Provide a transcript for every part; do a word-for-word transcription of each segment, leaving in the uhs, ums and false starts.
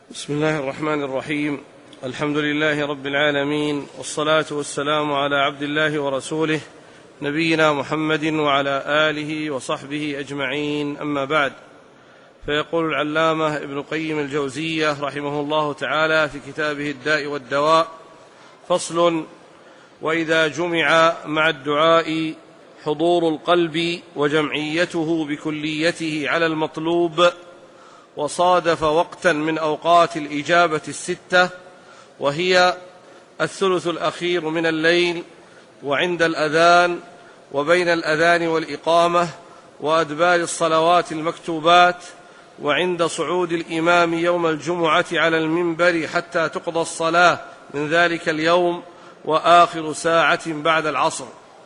بسم الله الرحمن الرحيم. الحمد لله رب العالمين، والصلاة والسلام على عبد الله ورسوله نبينا محمد وعلى آله وصحبه أجمعين، أما بعد. فيقول العلامة ابن قيم الجوزية رحمه الله تعالى في كتابه الداء والدواء: فصل: وإذا جمع مع الدعاء حضور القلب وجمعيته بكليته على المطلوب، وصادف وقتا من أوقات الإجابة الستة، وهي الثلث الأخير من الليل، وعند الأذان، وبين الأذان والإقامة، وأدبار الصلوات المكتوبات، وعند صعود الإمام يوم الجمعة على المنبر حتى تقضى الصلاة من ذلك اليوم، وآخر ساعة بعد العصر.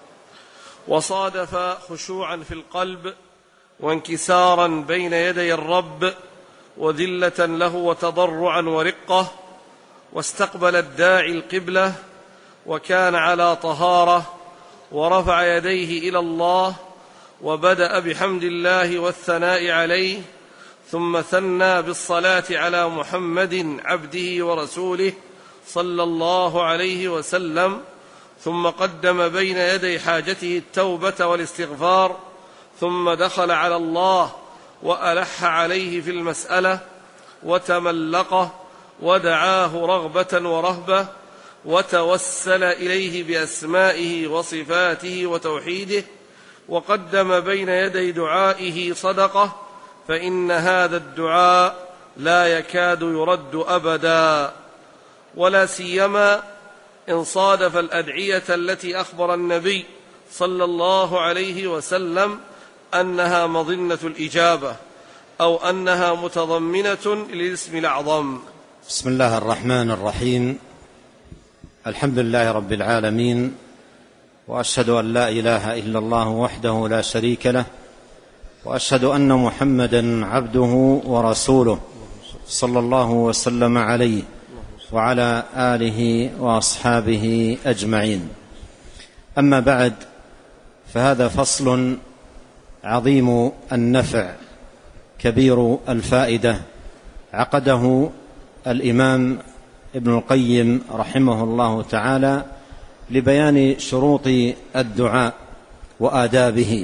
وصادف خشوعا في القلب وانكسارا بين يدي الرب وذلة له وتضرعا ورقة، واستقبل الداعي القبلة وكان على طهارة، ورفع يديه إلى الله وبدأ بحمد الله والثناء عليه، ثم ثنى بالصلاة على محمد عبده ورسوله صلى الله عليه وسلم، ثم قدم بين يدي حاجته التوبة والاستغفار، ثم دخل على الله وألح عليه في المسألة وتملقه ودعاه رغبة ورهبة، وتوسل إليه بأسمائه وصفاته وتوحيده، وقدم بين يدي دعائه صدقة، فإن هذا الدعاء لا يكاد يرد أبدا، ولا سيما إن صادف الأدعية التي أخبر النبي صلى الله عليه وسلم أنها مظنة الإجابة، أو أنها متضمنة للاسم الأعظم. بسم الله الرحمن الرحيم. الحمد لله رب العالمين، وأشهد أن لا إله إلا الله وحده لا شريك له، وأشهد أن محمدا عبده ورسوله صلى الله وسلم عليه وعلى آله وأصحابه أجمعين. أما بعد، فهذا فصل عظيم النفع كبير الفائدة عقده الإمام ابن القيم رحمه الله تعالى لبيان شروط الدعاء وآدابه،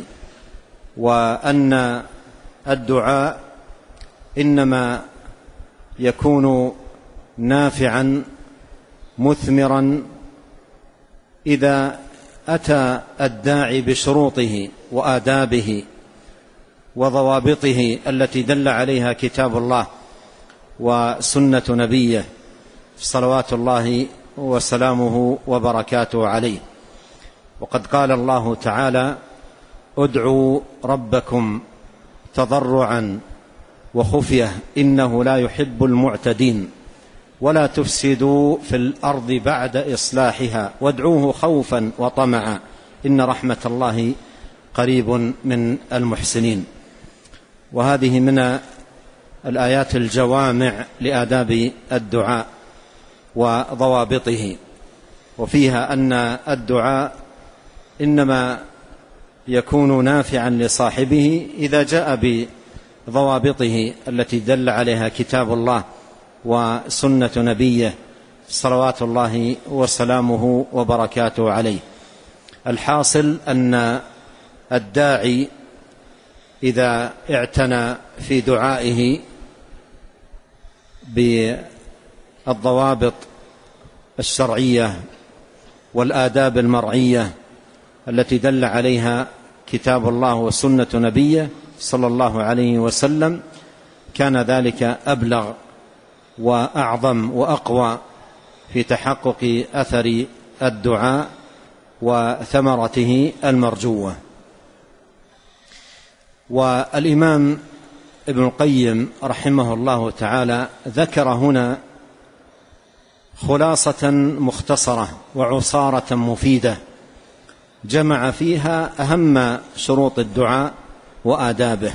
وأن الدعاء إنما يكون نافعا مثمرا إذا أتى الداعي بشروطه وآدابه وضوابطه التي دل عليها كتاب الله وسنة نبيه صلوات الله وسلامه وبركاته عليه. وقد قال الله تعالى: ادعوا ربكم تضرعا وخفية إنه لا يحب المعتدين ولا تفسدوا في الأرض بعد إصلاحها وادعوه خوفا وطمعا إن رحمة الله قريب من المحسنين. وهذه من الآيات الجوامع لآداب الدعاء وضوابطه، وفيها أن الدعاء إنما يكون نافعا لصاحبه إذا جاء بضوابطه التي دل عليها كتاب الله وسنة نبيه صلوات الله وسلامه وبركاته عليه. الحاصل أن الداعي إذا اعتنى في دعائه بالضوابط الشرعية والآداب المرعية التي دل عليها كتاب الله وسنة نبيه صلى الله عليه وسلم، كان ذلك أبلغ وأعظم وأقوى في تحقق أثر الدعاء وثمرته المرجوة. والإمام ابن القيم رحمه الله تعالى ذكر هنا خلاصة مختصرة وعصارة مفيدة جمع فيها أهم شروط الدعاء وآدابه.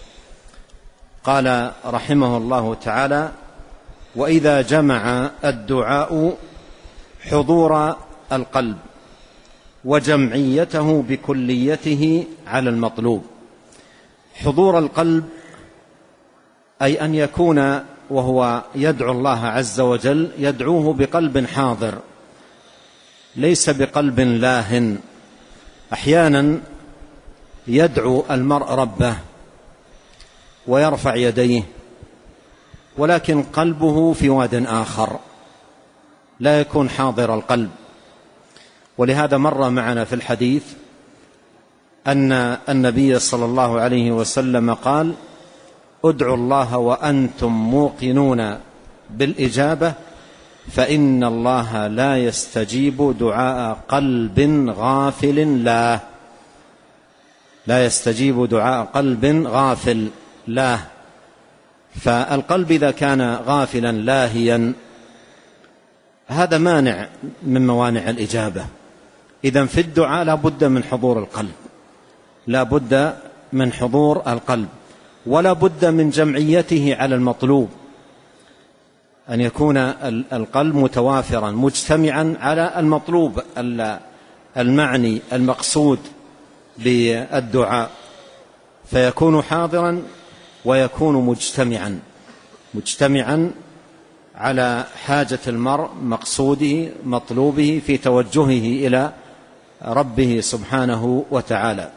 قال رحمه الله تعالى: وإذا جمع الدعاء حضور القلب وجمعيته بكليته على المطلوب. حضور القلب أي أن يكون وهو يدعو الله عز وجل يدعوه بقلب حاضر ليس بقلب لاهٍ. أحيانا يدعو المرء ربه ويرفع يديه ولكن قلبه في واد آخر لا يكون حاضر القلب. ولهذا مر معنا في الحديث أن النبي صلى الله عليه وسلم قال: ادعوا الله وأنتم موقنون بالإجابة فإن الله لا يستجيب دعاء قلب غافل لا لا يستجيب دعاء قلب غافل لا. فالقلب إذا كان غافلا لاهيا هذا مانع من موانع الإجابة. إذن في الدعاء لا بد من حضور القلب، لا بد من حضور القلب، ولا بد من جمعيته على المطلوب، أن يكون القلب متوافرا مجتمعا على المطلوب المعني المقصود بالدعاء، فيكون حاضرا ويكون مجتمعا مجتمعا على حاجة المرء، مقصوده، مطلوبه، في توجهه إلى ربه سبحانه وتعالى.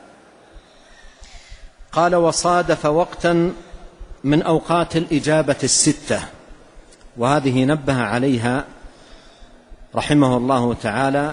قال: وصادف وقتا من أوقات الإجابة الستة، وهذه نبه عليها رحمه الله تعالى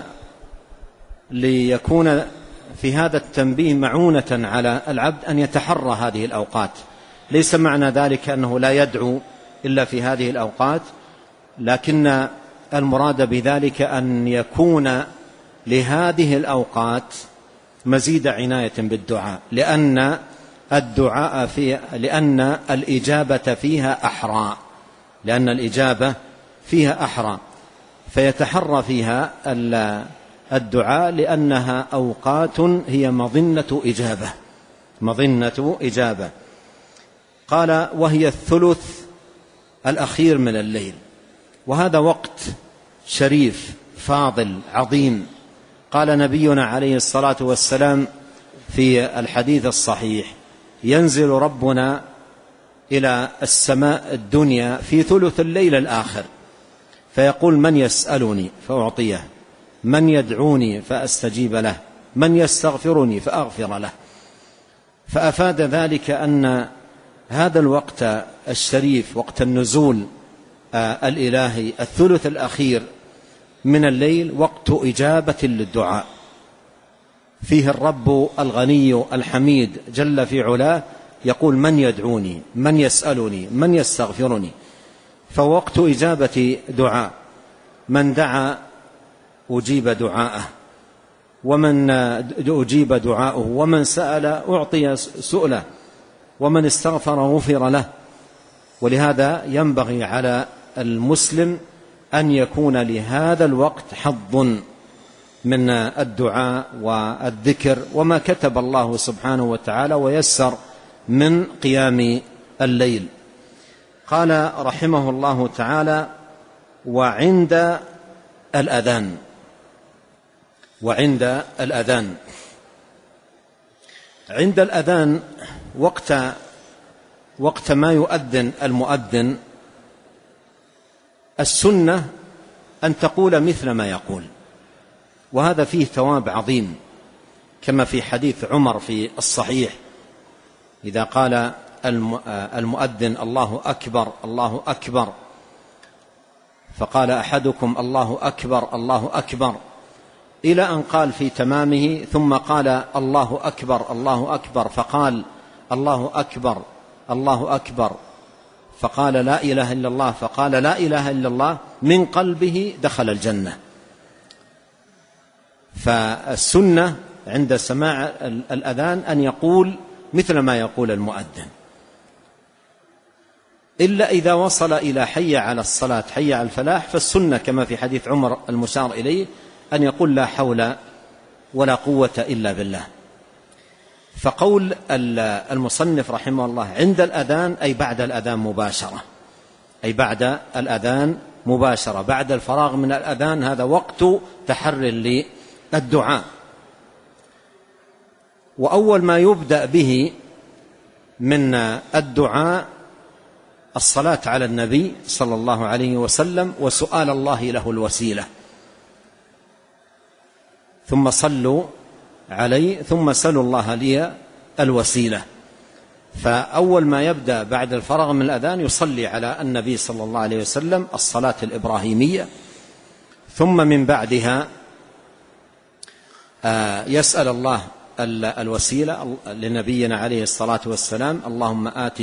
ليكون في هذا التنبيه معونة على العبد أن يتحرى هذه الأوقات. ليس معنى ذلك أنه لا يدعو إلا في هذه الأوقات، لكن المراد بذلك أن يكون لهذه الأوقات مزيد عناية بالدعاء، لأن الدعاء فيه لأن الإجابة فيها أحرى لأن الإجابة فيها أحرى فيتحرى فيها الدعاء، لأنها أوقات هي مظنة إجابة مظنة إجابة. قال: وهي الثلث الأخير من الليل، وهذا وقت شريف فاضل عظيم. قال نبينا عليه الصلاة والسلام في الحديث الصحيح: ينزل ربنا إلى السماء الدنيا في ثلث الليل الآخر فيقول: من يسألني فأعطيه، من يدعوني فأستجيب له، من يستغفرني فأغفر له. فأفاد ذلك أن هذا الوقت الشريف، وقت النزول الإلهي، الثلث الأخير من الليل، وقت إجابة للدعاء، فيه الرب الغني الحميد جل في علاه يقول: من يدعوني، من يسألني، من يستغفرني. فوقت إجابة دعاء، من دعا أجيب دعاءه، ومن أجيب دعاءه، ومن سأل أعطي سؤله، ومن استغفر غفر له. ولهذا ينبغي على المسلم أن يكون لهذا الوقت حظ من الدعاء والذكر وما كتب الله سبحانه وتعالى ويسر من قيام الليل. قال رحمه الله تعالى: وعند الأذان وعند الأذان عند الأذان وقت وقت ما يؤذن المؤذن، السنة أن تقول مثل ما يقول، وهذا فيه ثواب عظيم، كما في حديث عمر في الصحيح: إذا قال المؤذن: الله أكبر الله أكبر، فقال أحدكم: الله أكبر الله أكبر، إلى أن قال في تمامه: ثم قال: الله أكبر الله أكبر، فقال: الله أكبر الله أكبر، فقال: لا إله إلا الله، فقال: لا إله إلا الله، من قلبه دخل الجنة. فالسنة عند سماع الأذان أن يقول مثل ما يقول المؤذن، إلا إذا وصل إلى حي على الصلاة حي على الفلاح، فالسنة كما في حديث عمر المشار إليه أن يقول: لا حول ولا قوة إلا بالله. فقول المصنف رحمه الله عند الأذان أي بعد الأذان مباشرة أي بعد الأذان مباشرة بعد الفراغ من الأذان، هذا وقت تحرر للدعاء. وأول ما يبدأ به من الدعاء الصلاة على النبي صلى الله عليه وسلم وسؤال الله له الوسيلة، ثم صلوا عليه ثم سلوا الله لي الوسيلة. فأول ما يبدأ بعد الفراغ من الأذان يصلي على النبي صلى الله عليه وسلم الصلاة الإبراهيمية، ثم من بعدها يسأل الله الوسيلة لنبينا عليه الصلاة والسلام، اللهم آت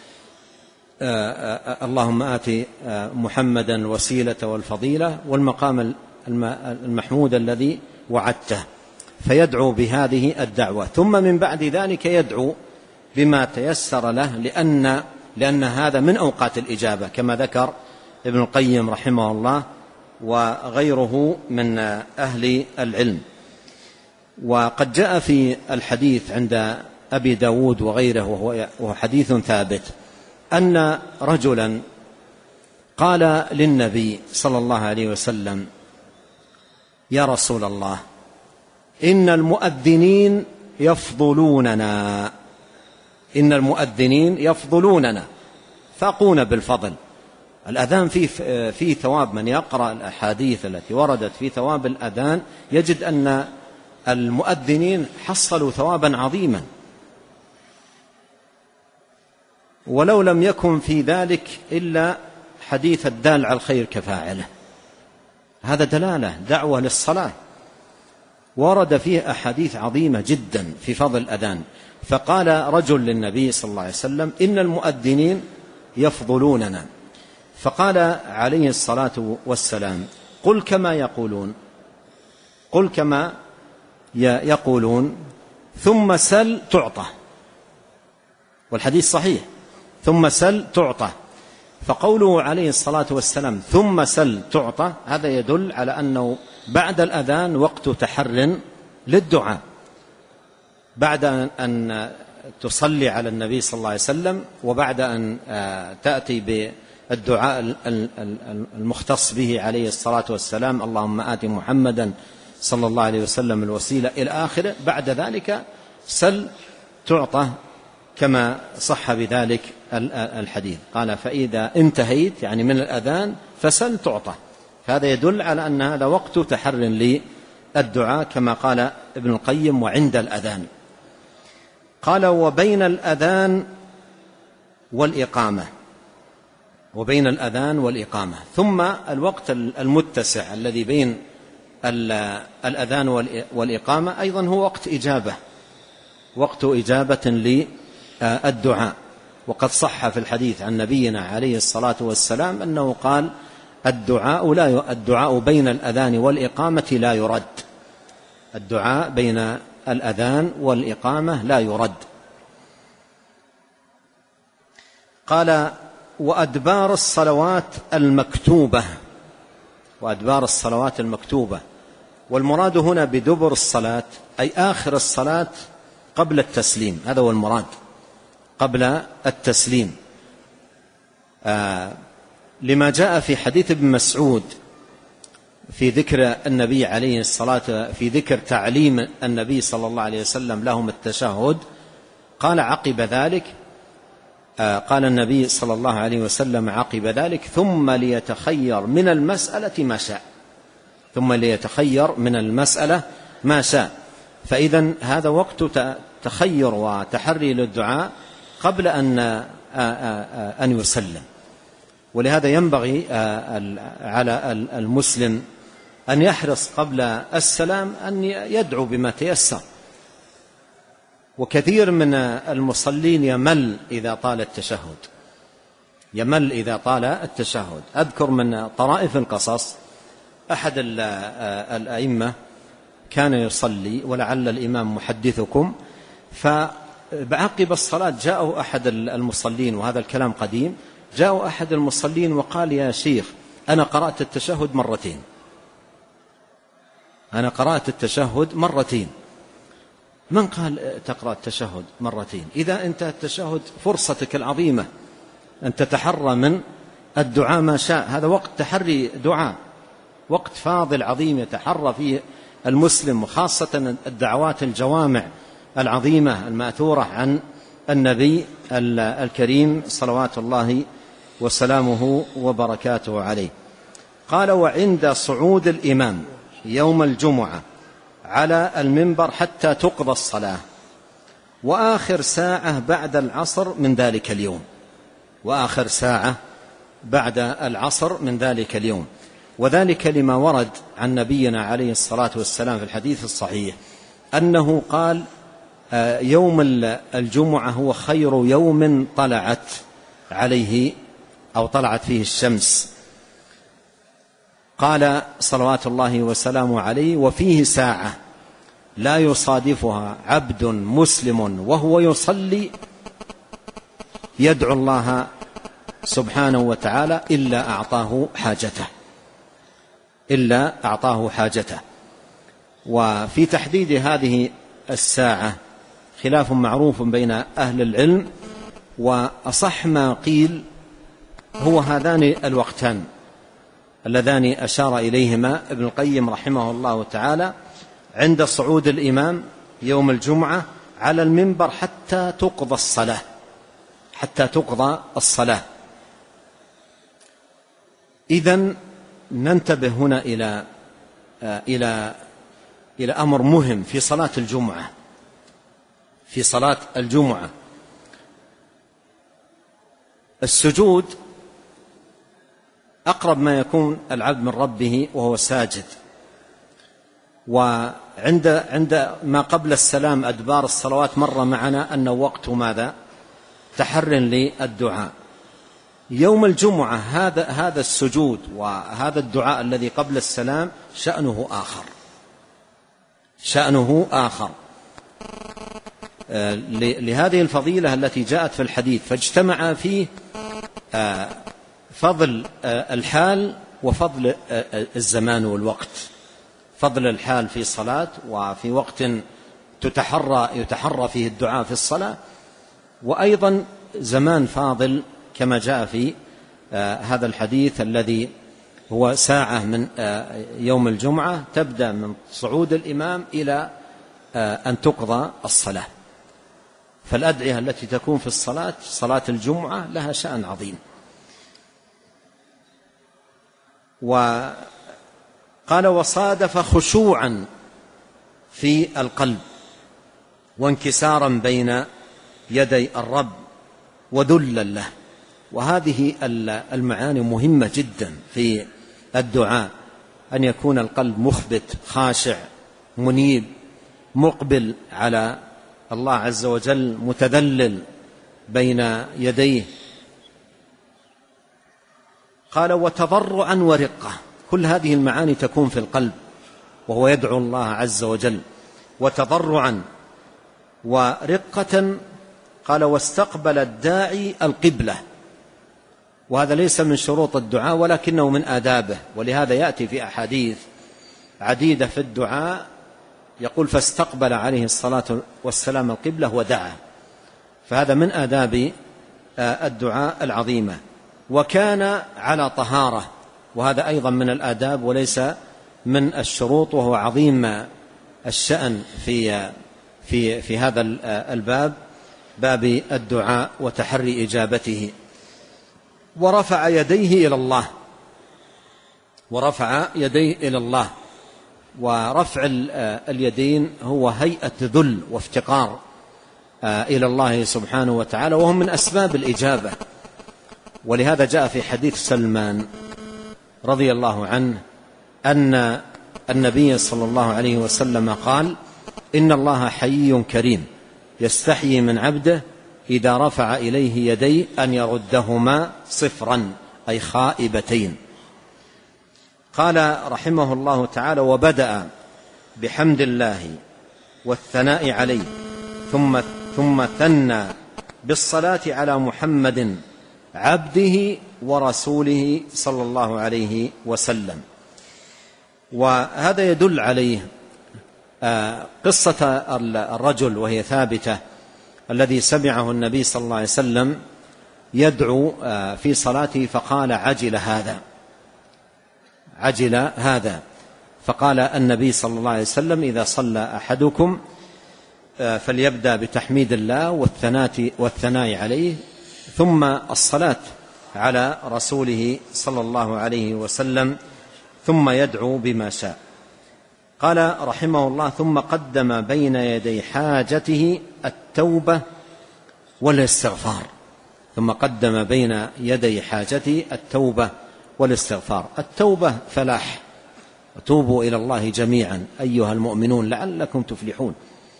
اللهم آت محمدا الوسيلة والفضيلة والمقام المحمود الذي وعدته، فيدعو بهذه الدعوة. ثم من بعد ذلك يدعو بما تيسر له، لأن, لأن هذا من أوقات الإجابة كما ذكر ابن القيم رحمه الله وغيره من أهل العلم. وقد جاء في الحديث عند أبي داود وغيره وهو حديث ثابت أن رجلا قال للنبي صلى الله عليه وسلم: يا رسول الله، إن المؤذنين يفضلوننا إن المؤذنين يفضلوننا فاقون بالفضل. الأذان فيه, فيه ثواب، من يقرأ الأحاديث التي وردت في ثواب الأذان يجد أن المؤذنين حصلوا ثوابا عظيما، ولو لم يكن في ذلك إلا حديث الدال على الخير كفاعله. هذا دلالة دعوة للصلاة، ورد فيه أحاديث عظيمة جدا في فضل الأذان. فقال رجل للنبي صلى الله عليه وسلم: إن المؤذنين يفضلوننا. فقال عليه الصلاة والسلام: قل كما يقولون قل كما يقولون ثم سل تعطى. والحديث صحيح، ثم سل تعطى. فقوله عليه الصلاة والسلام ثم سل تعطى هذا يدل على أنه بعد الأذان وقت تحر للدعاء، بعد أن تصلي على النبي صلى الله عليه وسلم وبعد أن تأتي بالدعاء المختص به عليه الصلاة والسلام، اللهم آت محمدا صلى الله عليه وسلم الوسيلة إلى آخره، بعد ذلك سل تعطى كما صح بذلك الحديث. قال: فإذا انتهيت يعني من الأذان فسل تعطى. هذا يدل على أن هذا وقت تحر للدعاء كما قال ابن القيم: وعند الأذان. قال: وبين الأذان والإقامة وبين الأذان والإقامة ثم الوقت المتسع الذي بين الأذان والإقامة أيضا هو وقت إجابة، وقت إجابة للدعاء. وقد صح في الحديث عن نبينا عليه الصلاة والسلام أنه قال: الدعاء لا الدعاء بين الأذان والإقامة لا يرد الدعاء بين الأذان والإقامة لا يرد. قال: وأدبار الصلوات المكتوبة وأدبار الصلوات المكتوبة والمراد هنا بدبر الصلاة أي آخر الصلاة قبل التسليم، هذا هو المراد، قبل التسليم، آه لما جاء في حديث ابن مسعود في ذكر النبي عليه الصلاة في ذكر تعليم النبي صلى الله عليه وسلم لهم التشهد. قال عقب ذلك آه قال النبي صلى الله عليه وسلم عقب ذلك: ثم ليتخير من المسألة ما شاء ثم ليتخير من المسألة ما شاء. فإذا هذا وقت تخير وتحري للدعاء قبل أن أن يسلم. ولهذا ينبغي على المسلم أن يحرص قبل السلام أن يدعو بما تيسر. وكثير من المصلين يمل إذا طال التشهد يمل إذا طال التشهد. أذكر من طرائف القصص أحد الأئمة كان يصلي ولعل الإمام محدثكم، فعقب الصلاة جاءه أحد المصلين، وهذا الكلام قديم، جاءه أحد المصلين وقال: يا شيخ أنا قرأت التشهد مرتين أنا قرأت التشهد مرتين. من قال تقرأ التشهد مرتين؟ إذا أنت التشهد فرصتك العظيمة أن تتحرى من الدعاء ما شاء، هذا وقت تحري دعاء، وقت فاضل عظيم يتحرى فيه المسلم، وخاصة الدعوات الجوامع العظيمة المأثورة عن النبي الكريم صلوات الله وسلامه وبركاته عليه. قال: وعند صعود الإمام يوم الجمعة على المنبر حتى تقضى الصلاة، وآخر ساعة بعد العصر من ذلك اليوم، وآخر ساعة بعد العصر من ذلك اليوم. وذلك لما ورد عن نبينا عليه الصلاة والسلام في الحديث الصحيح أنه قال: يوم الجمعة هو خير يوم طلعت عليه أو طلعت فيه الشمس. قال صلوات الله وسلامه عليه: وفيه ساعة لا يصادفها عبد مسلم وهو يصلي يدعو الله سبحانه وتعالى إلا أعطاه حاجته إلا أعطاه حاجته. وفي تحديد هذه الساعة خلاف معروف بين أهل العلم، وأصح ما قيل هو هذان الوقتان اللذان أشار إليهما ابن القيم رحمه الله تعالى: عند صعود الإمام يوم الجمعة على المنبر حتى تقضى الصلاة حتى تقضى الصلاة. إذن ننتبه هنا إلى إلى إلى أمر مهم في صلاة الجمعة. في صلاة الجمعة السجود أقرب ما يكون العبد من ربه وهو ساجد، وعند عند ما قبل السلام أدبار الصلوات مر معنا أنه وقت ماذا؟ تحر للدعاء. يوم الجمعة هذا هذا السجود وهذا الدعاء الذي قبل السلام شأنه آخر شأنه آخر لهذه الفضيلة التي جاءت في الحديث، فاجتمع فيه فضل الحال وفضل الزمان والوقت. فضل الحال في صلاة وفي وقت تتحرى يتحرى فيه الدعاء في الصلاة، وأيضا زمان فاضل كما جاء في هذا الحديث الذي هو ساعة من يوم الجمعة تبدأ من صعود الإمام إلى أن تقضى الصلاة. فالأدعية التي تكون في الصلاة صلاة الجمعة لها شأن عظيم. وقال: وصادف خشوعا في القلب وانكسارا بين يدي الرب وذلا له. وهذه المعاني مهمة جدا في الدعاء، أن يكون القلب مخبت خاشع منيب مقبل على الله عز وجل متذلل بين يديه. قال: وتضرعا ورقة، كل هذه المعاني تكون في القلب وهو يدعو الله عز وجل. وتضرعا ورقة. قال: واستقبل الداعي القبلة، وهذا ليس من شروط الدعاء ولكنه من آدابه، ولهذا يأتي في أحاديث عديدة في الدعاء يقول: فاستقبل عليه الصلاة والسلام القبلة ودعا. فهذا من آداب الدعاء العظيمة. وكان على طهارة، وهذا أيضا من الآداب وليس من الشروط، وهو عظيم الشأن في في في هذا الباب، باب الدعاء وتحري إجابته. ورفع يديه إلى الله ورفع يديه إلى الله ورفع اليدين هو هيئة ذل وافتقار إلى الله سبحانه وتعالى، وهم من أسباب الإجابة. ولهذا جاء في حديث سلمان رضي الله عنه أن النبي صلى الله عليه وسلم قال: إن الله حيي كريم يستحيي من عبده إذا رفع إليه يديه أن يردهما صفرا، أي خائبتين. قال رحمه الله تعالى: وبدأ بحمد الله والثناء عليه ثم ثم ثنى بالصلاة على محمد عبده ورسوله صلى الله عليه وسلم. وهذا يدل عليه قصة الرجل وهي ثابتة، الذي سمعه النبي صلى الله عليه وسلم يدعو في صلاته فقال: عجل هذا عجل هذا فقال النبي صلى الله عليه وسلم: إذا صلى أحدكم فليبدأ بتحميد الله والثناء والثناء عليه ثم الصلاة على رسوله صلى الله عليه وسلم ثم يدعو بما شاء. قال رحمه الله: ثم قدم بين يدي حاجته التوبة والاستغفار. ثم قدم بين يدي حاجته التوبة والاستغفار. التوبة فلاح، وتوبوا إلى الله جميعا أيها المؤمنون لعلكم تفلحون،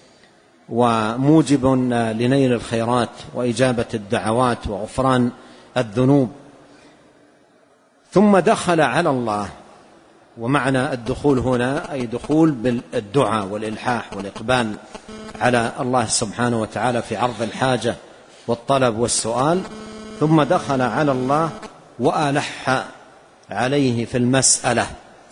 وموجب لنيل الخيرات وإجابة الدعوات وغفران الذنوب. ثم دخل على الله، ومعنى الدخول هنا أي دخول بالدعاء والإلحاح والإقبال على الله سبحانه وتعالى في عرض الحاجة والطلب والسؤال. ثم دخل على الله وألح عليه في المسألة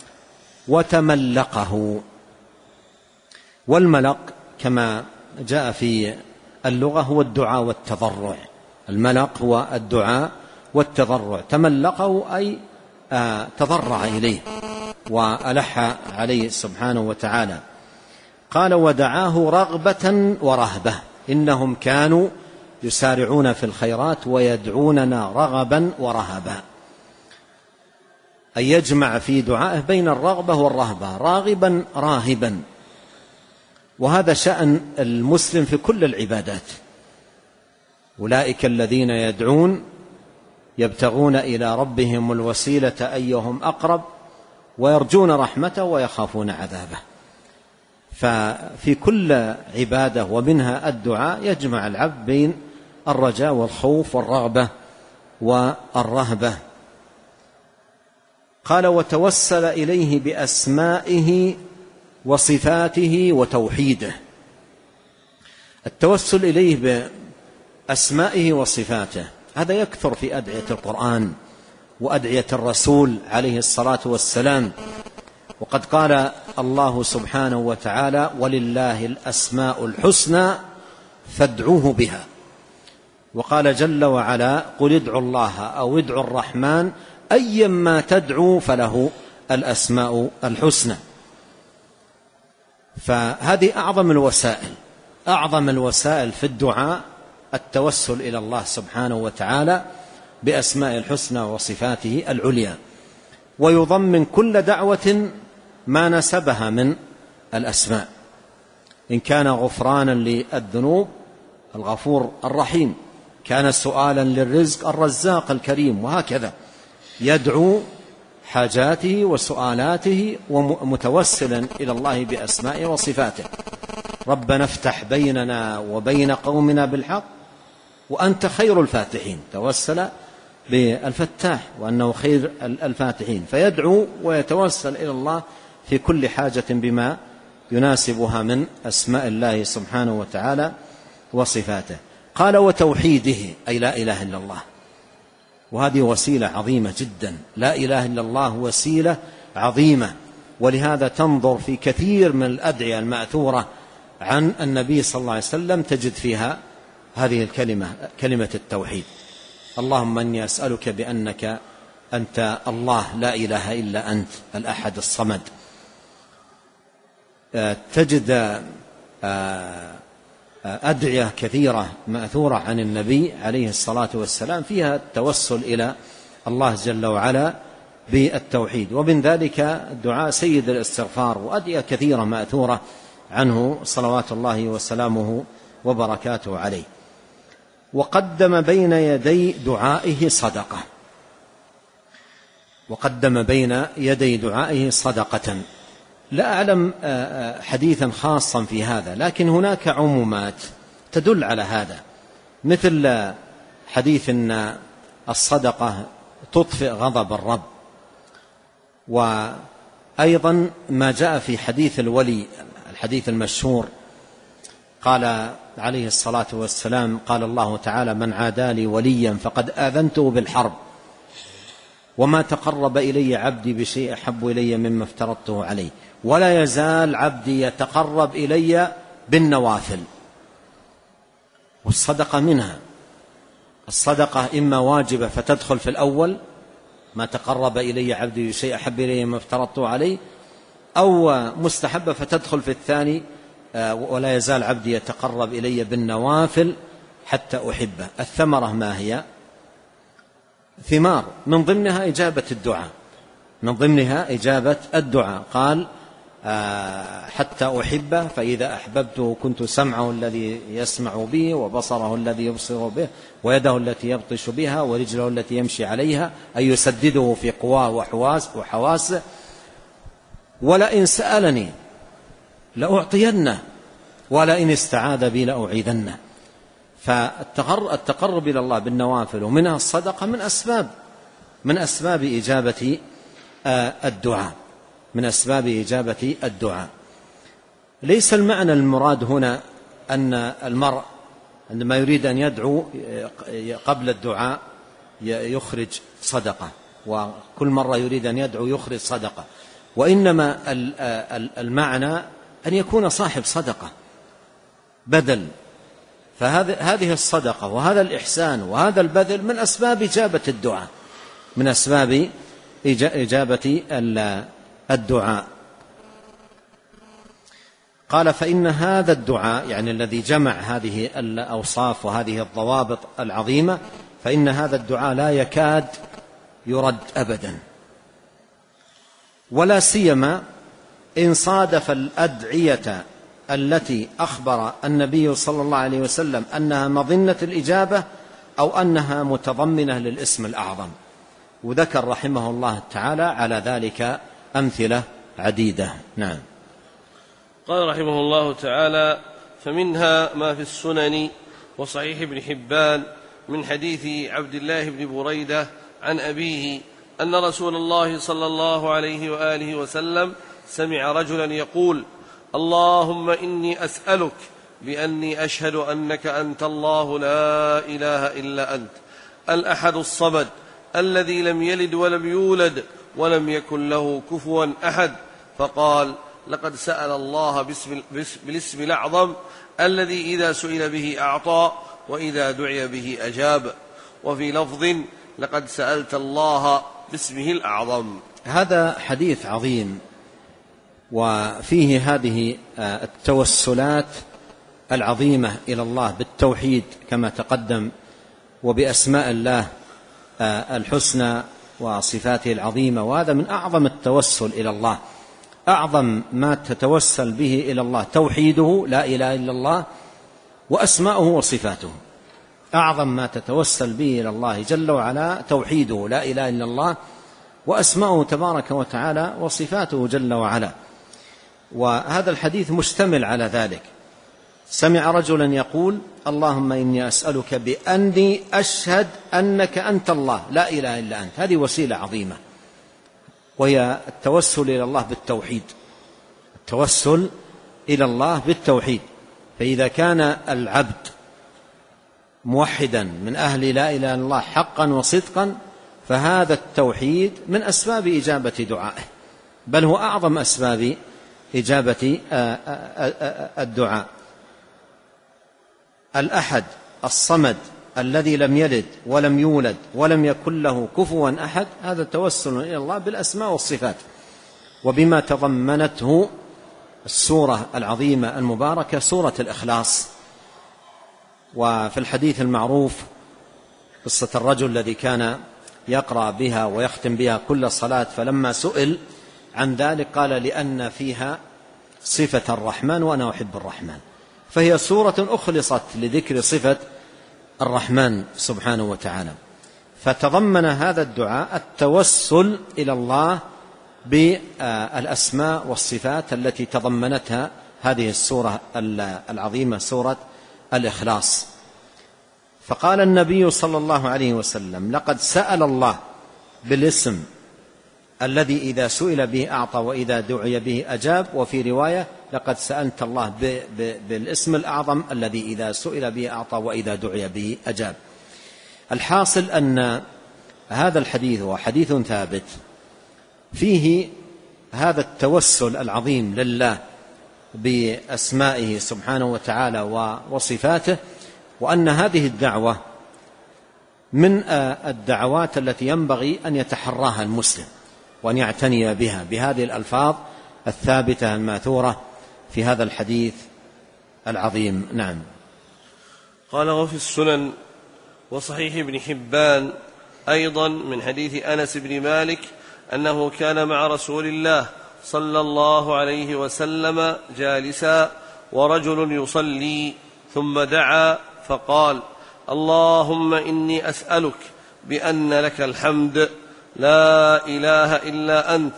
وتملقه. والملق كما جاء في اللغة هو الدعاء والتضرع. الملق هو الدعاء والتضرع. تملقه أي آه تضرع إليه وألح عليه سبحانه وتعالى. قال: ودعاه رغبة ورهبة، إنهم كانوا يسارعون في الخيرات ويدعوننا رغبا ورهبا. أن يجمع في دعائه بين الرغبة والرهبة، راغبا راهبا. وهذا شأن المسلم في كل العبادات. أولئك الذين يدعون يبتغون إلى ربهم الوسيلة أيهم أقرب ويرجون رحمته ويخافون عذابه. ففي كل عبادة ومنها الدعاء يجمع العبد بين الرجاء والخوف والرغبة والرهبة. قال: وتوسل إليه بأسمائه وصفاته وتوحيده. التوسل إليه بأسمائه وصفاته هذا يكثر في أدعية القرآن وأدعية الرسول عليه الصلاة والسلام. وقد قال الله سبحانه وتعالى: ولله الأسماء الحسنى فادعوه بها. وقال جل وعلا: قل ادعوا الله أو ادعوا الرحمن أيما تدعوا فله الأسماء الحسنى. فهذه أعظم الوسائل أعظم الوسائل في الدعاء التوسل إلى الله سبحانه وتعالى بأسماء الحسنى وصفاته العليا. ويضمن كل دعوة ما نسبها من الأسماء، إن كان غفرانا للذنوب الغفور الرحيم، كان سؤالا للرزق الرزاق الكريم، وهكذا يدعو حاجاته وسؤالاته ومتوسلا إلى الله بأسمائه وصفاته. ربنا افتح بيننا وبين قومنا بالحق وأنت خير الفاتحين. توسل بالفتاح وأنه خير الفاتحين، فيدعو ويتوسل إلى الله في كل حاجة بما يناسبها من أسماء الله سبحانه وتعالى وصفاته. قال: وتوحيده أي لا إله إلا الله. وهذه وسيلة عظيمة جدا، لا إله إلا الله وسيلة عظيمة. ولهذا تنظر في كثير من الأدعية المأثورة عن النبي صلى الله عليه وسلم تجد فيها هذه الكلمة، كلمة التوحيد. اللهم إني أسألك بأنك أنت الله لا إله إلا أنت الأحد الصمد. تجد أدعية كثيرة مأثورة عن النبي عليه الصلاة والسلام فيها التوسل إلى الله جل وعلا بالتوحيد. ومن ذلك دعاء سيد الاستغفار، وأدعية كثيرة مأثورة عنه صلوات الله وسلامه وبركاته عليه. وقدم بين يدي دعائه صدقة وقدم بين يدي دعائه صدقة. لا أعلم حديثا خاصا في هذا، لكن هناك عمومات تدل على هذا، مثل حديث أن الصدقة تطفئ غضب الرب. وأيضا ما جاء في حديث الولي، الحديث المشهور، قال عليه الصلاة والسلام: قال الله تعالى: من عادى لي وليا فقد آذنته بالحرب، وما تقرب إلي عبدي بشيء أحب إلي مما افترضته عليه، ولا يزال عبدي يتقرب إلي بالنوافل. والصدقة منها. الصدقة إما واجبة فتدخل في الأول، ما تقرب إلي عبدي بشيء أحب إلي مما افترضته عليه، أو مستحبة فتدخل في الثاني، ولا يزال عبدي يتقرب إلي بالنوافل حتى أحبه. الثمرة ما هي؟ ثمار، من ضمنها إجابة الدعاء، من ضمنها إجابة الدعاء. قال حتى أحبه فإذا أحببته كنت سمعه الذي يسمع به وبصره الذي يبصر به ويده التي يبطش بها ورجله التي يمشي عليها، أي يسدده في قواه وحواسه. ولئن سألني لأعطينه ولئن استعاذ بي لأعيذنه. فالتقرب إلى الله بالنوافل ومنها الصدقة من أسباب من أسباب إجابة الدعاء من أسباب إجابة الدعاء. ليس المعنى المراد هنا أن المرء عندما يريد أن يدعو قبل الدعاء يخرج صدقة، وكل مرة يريد أن يدعو يخرج صدقة، وإنما المعنى أن يكون صاحب صدقة بدل. فهذه الصدقة وهذا الإحسان وهذا البذل من أسباب إجابة الدعاء من أسباب إجابة الدعاء. قال فإن هذا الدعاء، يعني الذي جمع هذه الأوصاف وهذه الضوابط العظيمة، فإن هذا الدعاء لا يكاد يرد أبدا، ولا سيما إن صادف الأدعية التي أخبر النبي صلى الله عليه وسلم أنها مظنة الإجابة أو أنها متضمنة للاسم الأعظم. وذكر رحمه الله تعالى على ذلك أمثلة عديدة. نعم. قال رحمه الله تعالى: فمنها ما في السنن وصحيح ابن حبان من حديث عبد الله بن بريدة عن أبيه أن رسول الله صلى الله عليه وآله وسلم سمع رجلا يقول: اللهم إني أسألك بأني أشهد أنك أنت الله لا إله إلا أنت الأحد الصمد الذي لم يلد ولم يولد ولم يكن له كفوا أحد. فقال: لقد سأل الله باسم بالاسم الأعظم الذي إذا سئل به أعطى وإذا دعي به أجاب. وفي لفظ: لقد سألت الله باسمه الأعظم. هذا حديث عظيم، وفيه هذه التوسلات العظيمة إلى الله بالتوحيد كما تقدم، وبأسماء الله الحسنى وصفاته العظيمة. وهذا من أعظم التوسل إلى الله، أعظم ما تتوسل به إلى الله توحيده لا إله إلا الله وأسماؤه وصفاته. أعظم ما تتوسل به إلى الله جل وعلا توحيده لا إله إلا الله وأسماؤه تبارك وتعالى وصفاته جل وعلا. وهذا الحديث مشتمل على ذلك. سمع رجلا يقول: اللهم إني أسألك بأني أشهد أنك أنت الله لا إله إلا أنت. هذه وسيلة عظيمة، وهي التوسل إلى الله بالتوحيد، التوسل إلى الله بالتوحيد. فإذا كان العبد موحدا من أهل لا إله إلا الله حقا وصدقا، فهذا التوحيد من أسباب إجابة دعائه، بل هو أعظم أسباب إجابة الدعاء. الأحد الصمد الذي لم يلد ولم يولد ولم يكن له كفوا أحد، هذا توسل إلى الله بالأسماء والصفات، وبما تضمنته السورة العظيمة المباركة سورة الإخلاص. وفي الحديث المعروف قصة الرجل الذي كان يقرأ بها ويختم بها كل صلاة، فلما سئل عن ذلك قال: لأن فيها صفة الرحمن وأنا أحب الرحمن. فهي سورة أخلصت لذكر صفة الرحمن سبحانه وتعالى. فتضمن هذا الدعاء التوسل إلى الله بالأسماء والصفات التي تضمنتها هذه السورة العظيمة سورة الإخلاص. فقال النبي صلى الله عليه وسلم: لقد سأل الله بالاسم الذي إذا سئل به أعطى وإذا دعي به أجاب. وفي رواية: لقد سألت الله بالاسم الأعظم الذي إذا سئل به أعطى وإذا دعي به أجاب. الحاصل أن هذا الحديث هو حديث ثابت فيه هذا التوسل العظيم لله بأسمائه سبحانه وتعالى وصفاته، وأن هذه الدعوة من الدعوات التي ينبغي أن يتحراها المسلم وأن يعتني بها بهذه الألفاظ الثابتة الماثورة في هذا الحديث العظيم. نعم. قال: وفي السنن وصحيح ابن حبان أيضا من حديث أنس بن مالك أنه كان مع رسول الله صلى الله عليه وسلم جالسا ورجل يصلي ثم دعا فقال: اللهم إني أسألك بأن لك الحمد لا إله إلا أنت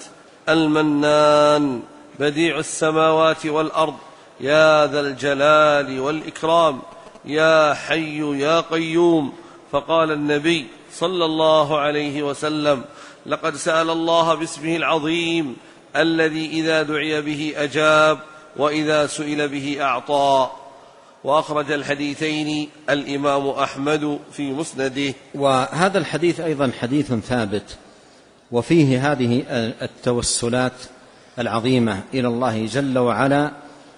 المنان بديع السماوات والأرض يا ذا الجلال والإكرام يا حي يا قيوم. فقال النبي صلى الله عليه وسلم: لقد سأل الله باسمه العظيم الذي إذا دعي به أجاب وإذا سئل به أعطى. وأخرج الحديثين الإمام أحمد في مسنده. وهذا الحديث أيضا حديث ثابت، وفيه هذه التوسلات العظيمة إلى الله جل وعلا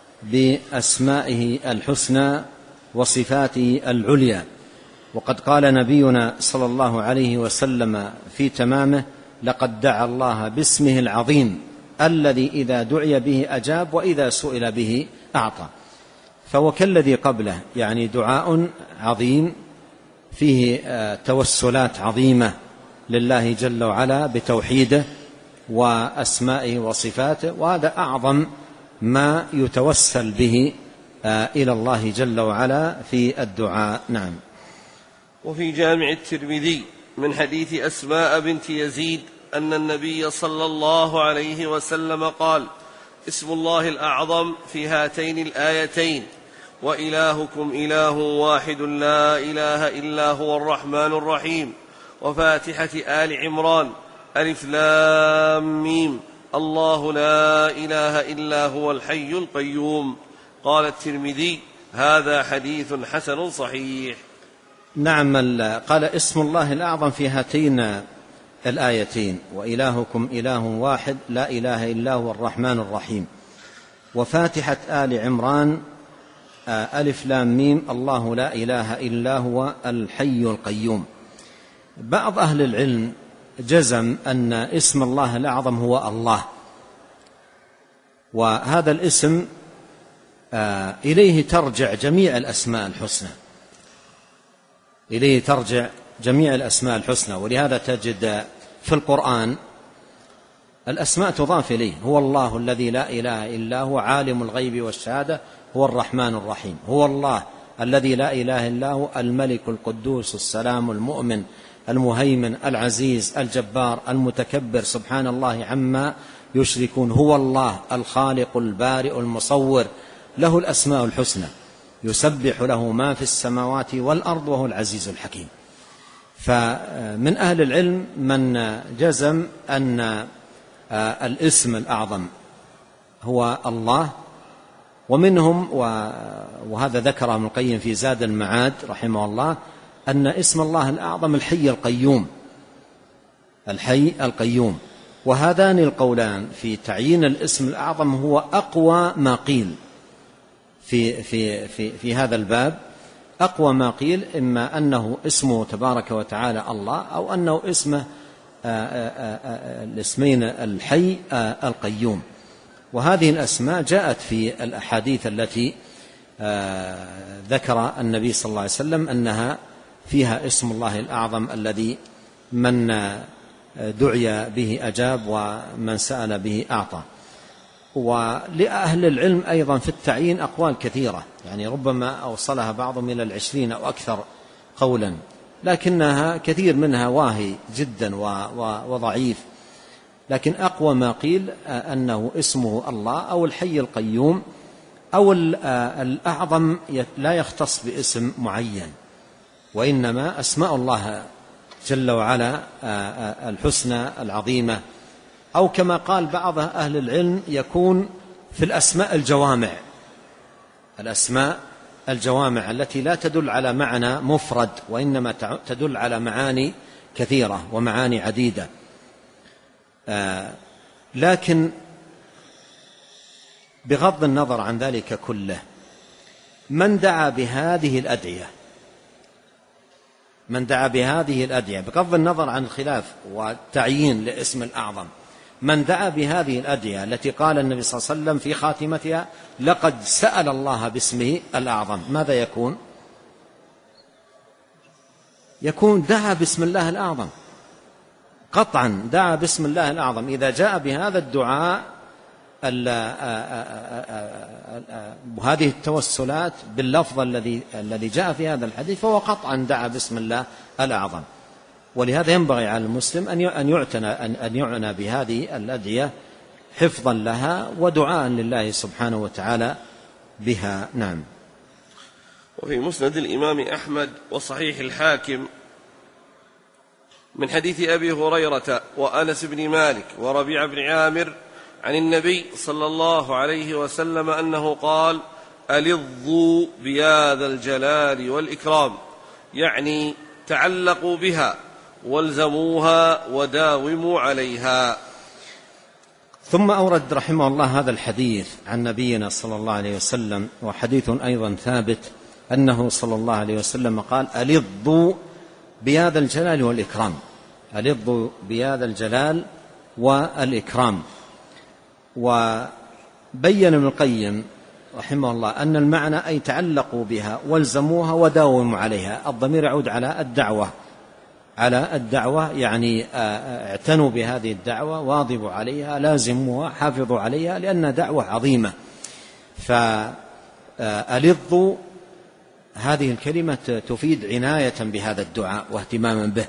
بأسمائه الحسنى وصفاته العليا. وقد قال نبينا صلى الله عليه وسلم في تمامه: لقد دعا الله باسمه العظيم الذي إذا دعي به أجاب وإذا سئل به أعطى. فهو كالذي قبله، يعني دعاء عظيم فيه توسلات عظيمة لله جل وعلا بتوحيده وأسمائه وصفاته، وهذا أعظم ما يتوسل به إلى الله جل وعلا في الدعاء. نعم. وفي جامع الترمذي من حديث أسماء بنت يزيد أن النبي صلى الله عليه وسلم قال: اسم الله الأعظم في هاتين الآيتين: وإلهكم إله واحد لا إله إلا هو الرحمن الرحيم. وفاتحة آل عمران: ألف لام ميم الله لا إله إلا هو الحي القيوم. قال الترمذي: هذا حديث حسن صحيح. نعم. قال: اسم الله الأعظم في هاتين الآيتين: وإلهكم إله واحد لا إله إلا هو الرحمن الرحيم. وفاتحة آل عمران: ألف لام ميم الله لا إله إلا هو الحي القيوم. بعض أهل العلم جزم أن اسم الله الأعظم هو الله، وهذا الاسم إليه ترجع جميع الأسماء الحسنى، إليه ترجع جميع الأسماء الحسنى. ولهذا تجد في القرآن الأسماء تضاف إليه: هو الله الذي لا إله إلا هو عالم الغيب والشهادة هو الرحمن الرحيم. هو الله الذي لا إله إلا هو الملك القدوس السلام المؤمن المهيمن العزيز الجبار المتكبر سبحان الله عما يشركون. هو الله الخالق البارئ المصور له الأسماء الحسنى يسبح له ما في السماوات والأرض وهو العزيز الحكيم. فمن أهل العلم من جزم أن الاسم الأعظم هو الله، ومنهم وهذا ذكره ابن القيم في زاد المعاد رحمه الله أن اسم الله الأعظم الحي القيوم، الحي القيوم. وهذان القولان في تعيين الاسم الأعظم هو أقوى ما قيل في, في, في, في هذا الباب. أقوى ما قيل إما أنه اسمه تبارك وتعالى الله، أو أنه اسمه الاسمين الحي القيوم. وهذه الأسماء جاءت في الأحاديث التي ذكر النبي صلى الله عليه وسلم أنها فيها اسم الله الأعظم الذي من دعي به أجاب ومن سأل به أعطى. ولأهل العلم أيضا في التعيين أقوال كثيرة، يعني ربما أوصلها بعضهم إلى العشرين أو أكثر قولا، لكنها كثير منها واهي جدا وضعيف. لكن أقوى ما قيل أنه اسمه الله أو الحي القيوم أو الأعظم لا يختص باسم معين، وإنما أسماء الله جل وعلا الحسنى العظيمة. أو كما قال بعض أهل العلم يكون في الأسماء الجوامع، الأسماء الجوامع التي لا تدل على معنى مفرد وإنما تدل على معاني كثيرة ومعاني عديدة. لكن بغض النظر عن ذلك كله، من دعا بهذه الأدعية من دعا بهذه الأدعية بغض النظر عن الخلاف والتعيين لاسم الأعظم، من دعا بهذه الأدعية التي قال النبي صلى الله عليه وسلم في خاتمتها: لقد سأل الله باسمه الأعظم، ماذا يكون؟ يكون دعا باسم الله الأعظم، قطعا دعا باسم الله الأعظم إذا جاء بهذا الدعاء وهذه التوسلات باللفظ الذي الذي جاء في هذا الحديث، فهو قطعا دعا باسم الله الأعظم. ولهذا ينبغي على المسلم أن يعتنى أن يعنى بهذه الأدعية حفظا لها ودعاء لله سبحانه وتعالى بها. نعم. وفي مسند الإمام أحمد وصحيح الحاكم من حديث أبي هريرة وأنس بن مالك وربيع بن عامر عن النبي صلى الله عليه وسلم أنه قال: ألظوا بهذا الجلال والإكرام، يعني تعلقوا بها والزموها وداوموا عليها. ثم أورد رحمه الله هذا الحديث عن نبينا صلى الله عليه وسلم، وحديث أيضا ثابت أنه صلى الله عليه وسلم قال: ألظوا بهذا الجلال والإكرام، ألظوا بهذا الجلال والإكرام. وبين ابن القيم رحمه الله أن المعنى أي تعلقوا بها والزموها وداوموا عليها. الضمير يعود على الدعوة، على الدعوة يعني اعتنوا بهذه الدعوة، واظبوا عليها، لازموها، حافظوا عليها، لأنها دعوة عظيمة. فألظوا هذه الكلمة تفيد عناية بهذا الدعاء واهتماما به،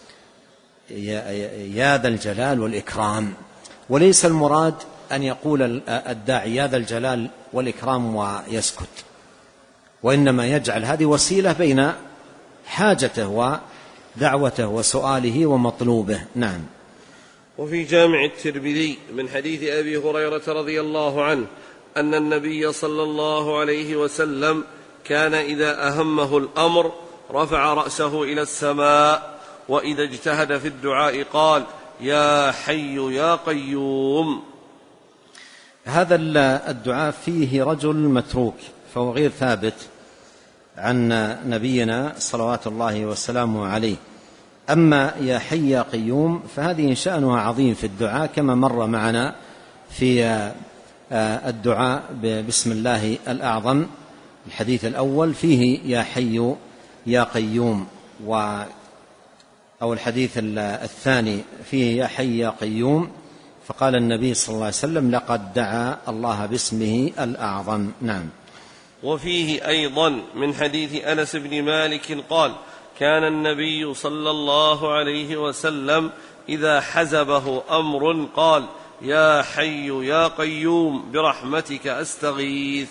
يا ذا الجلال والإكرام. وليس المراد أن يقول الداعي يا ذا الجلال والإكرام ويسكت، وإنما يجعل هذه وسيلة بين حاجته ودعوته وسؤاله ومطلوبه. نعم. وفي جامع الترمذي من حديث أبي هريرة رضي الله عنه أن النبي صلى الله عليه وسلم كان إذا أهمه الأمر رفع رأسه إلى السماء، وإذا اجتهد في الدعاء قال: يا حي يا قيوم. هذا الدعاء فيه رجل متروك، فهو غير ثابت عن نبينا صلوات الله وسلامه عليه. أما يا حي يا قيوم فهذه شأنها عظيم في الدعاء، كما مر معنا في الدعاء بسم الله الأعظم. الحديث الأول فيه يا حي يا قيوم، و أو الحديث الثاني فيه يا حي يا قيوم، فقال النبي صلى الله عليه وسلم: لقد دعا الله باسمه الأعظم. نعم. وفيه أيضا من حديث أنس بن مالك قال: كان النبي صلى الله عليه وسلم إذا حزبه أمر قال: يا حي يا قيوم برحمتك أستغيث.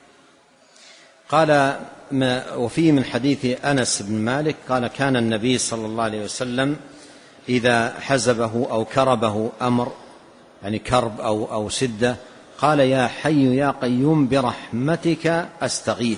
قال وفيه من حديث أنس بن مالك قال: كان النبي صلى الله عليه وسلم إذا حزبه أو كربه أمر، يعني كرب أو, أو شدة، قال: يا حي يا قيوم برحمتك أستغيث.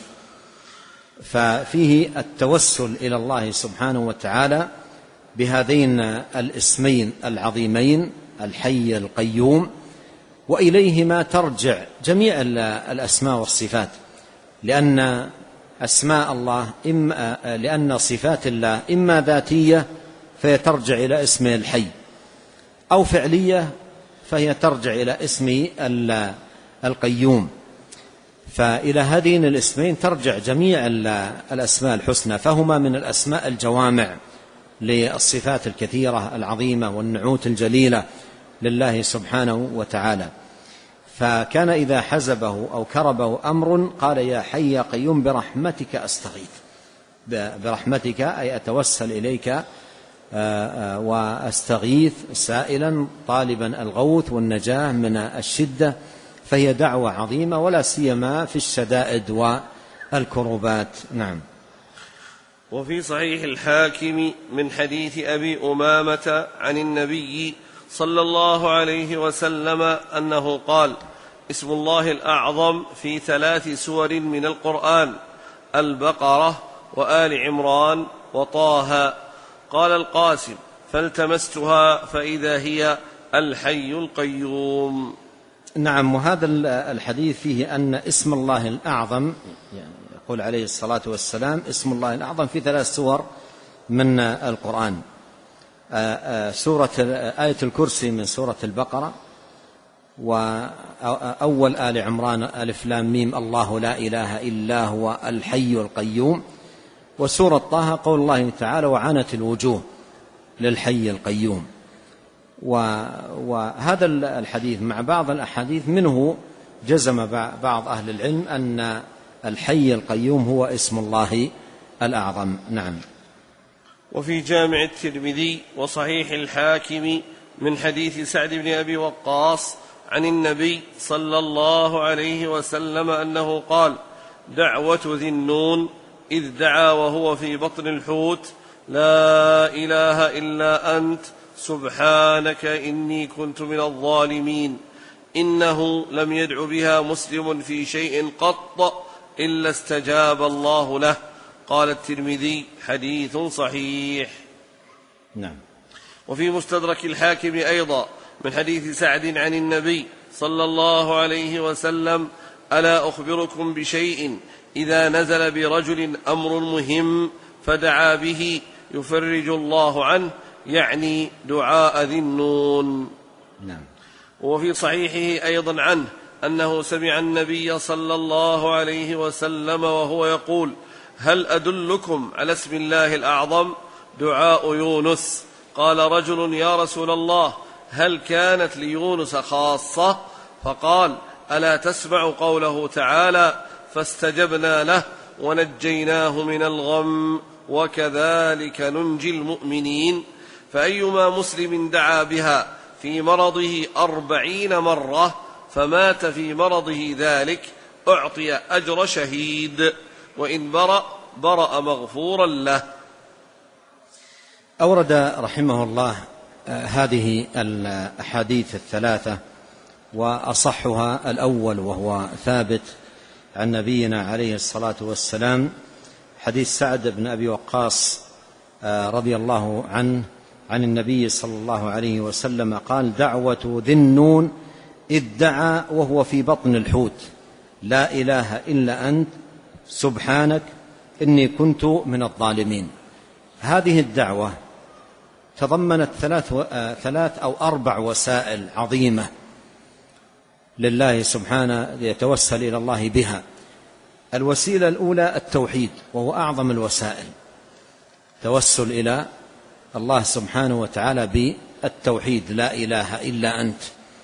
ففيه التوسل إلى الله سبحانه وتعالى بهذين الاسمين العظيمين الحي القيوم، وإليهما ترجع جميع الأسماء والصفات، لأن أسماء الله إما لأن صفات الله إما ذاتية فهي ترجع إلى اسمه الحي، أو فعلية فهي ترجع إلى اسمه القيوم. فإلى هذين الاسمين ترجع جميع الأسماء الحسنى، فهما من الأسماء الجوامع للصفات الكثيرة العظيمة والنعوت الجليلة لله سبحانه وتعالى. فكان إذا حزبه أو كربه أمر قال: يا حي يا قيوم برحمتك أستغيث. برحمتك أي أتوسل إليك وأستغيث، سائلا طالبا الغوث والنجاة من الشدة. فهي دعوة عظيمة، ولا سيما في الشدائد والكربات. نعم. وفي صحيح الحاكم من حديث أبي أمامة عن النبي صلى الله عليه وسلم أنه قال: اسم الله الأعظم في ثلاث سور من القرآن: البقرة وآل عمران وطه. قال القاسم: فالتمستها فإذا هي الحي القيوم. نعم. وهذا الحديث فيه أن اسم الله الأعظم، يعني يقول عليه الصلاة والسلام: اسم الله الأعظم في ثلاث سور من القرآن: سورة آية الكرسي من سورة البقرة، وأول آل عمران ألف لام ميم الله لا إله إلا هو الحي القيوم، وسورة طه قول الله تعالى: وعنت الوجوه للحي القيوم. وهذا الحديث مع بعض الأحاديث منه جزم بعض أهل العلم أن الحي القيوم هو اسم الله الأعظم. نعم. وفي جامع الترمذي وصحيح الحاكم من حديث سعد بن أبي وقاص عن النبي صلى الله عليه وسلم أنه قال: دعوة ذي النون إذ دعا وهو في بطن الحوت: لا إله إلا أنت سبحانك إني كنت من الظالمين، إنه لم يدع بها مسلم في شيء قط إلا استجاب الله له. قال الترمذي: حديث صحيح. نعم. وفي مستدرك الحاكم أيضا من حديث سعد عن النبي صلى الله عليه وسلم: ألا أخبركم بشيء إذا نزل برجل أمر مهم فدعا به يفرج الله عنه، يعني دعاء ذي النون. نعم. وفي صحيحه أيضا عنه أنه سمع النبي صلى الله عليه وسلم وهو يقول: هل أدلكم على اسم الله الأعظم؟ دعاء يونس. قال رجل: يا رسول الله، هل كانت ليونس خاصة؟ فقال: ألا تسمع قوله تعالى: فاستجبنا له ونجيناه من الغم وكذلك ننجي المؤمنين. فأيما مسلم دعا بها في مرضه أربعين مرة فمات في مرضه ذلك أعطي أجر شهيد، وإن برأ برأ مغفورا له. أورد رحمه الله هذه الأحاديث الثلاثة، وأصحها الأول وهو ثابت عن نبينا عليه الصلاة والسلام، حديث سعد بن أبي وقاص رضي الله عنه عن النبي صلى الله عليه وسلم قال: دعوة ذي النون إذ دعا وهو في بطن الحوت: لا إله إلا أنت سبحانك إني كنت من الظالمين. هذه الدعوة تضمنت ثلاث, ثلاث أو أربع وسائل عظيمة لله سبحانه يتوسل إلى الله بها. الوسيلة الأولى التوحيد، وهو أعظم الوسائل، توسل إلى الله سبحانه وتعالى بالتوحيد: لا إله إلا أنت.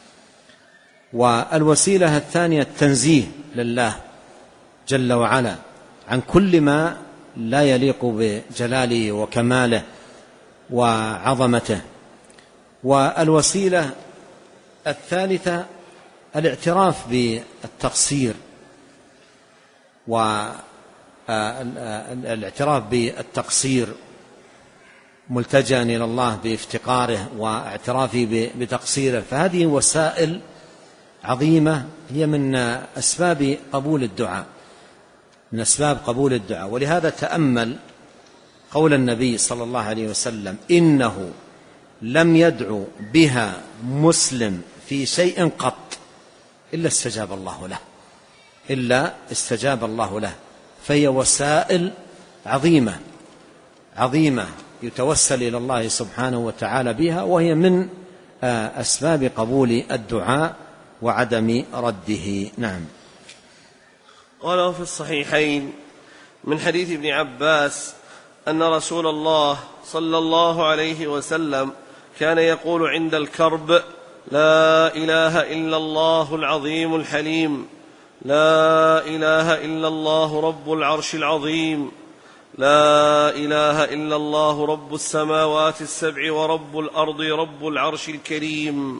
والوسيلة الثانية التنزيه لله جل وعلا عن كل ما لا يليق بجلاله وكماله وعظمته. والوسيلة الثالثة الاعتراف بالتقصير، والاعتراف بالتقصير ملتجأ إلى الله بافتقاره واعترافه بتقصيره. فهذه وسائل عظيمة هي من أسباب قبول الدعاء، من أسباب قبول الدعاء. ولهذا تأمل قول النبي صلى الله عليه وسلم: إنه لم يدعو بها مسلم في شيء قط إلا استجاب الله له، إلا استجاب الله له. فهي وسائل عظيمة عظيمة يتوسل إلى الله سبحانه وتعالى بها، وهي من أسباب قبول الدعاء وعدم رده. نعم. قال في الصحيحين من حديث ابن عباس أن رسول الله صلى الله عليه وسلم كان يقول عند الكرب: لا إله إلا الله العظيم الحليم، لا إله إلا الله رب العرش العظيم، لا إله إلا الله رب السماوات السبع ورب الأرض رب العرش الكريم.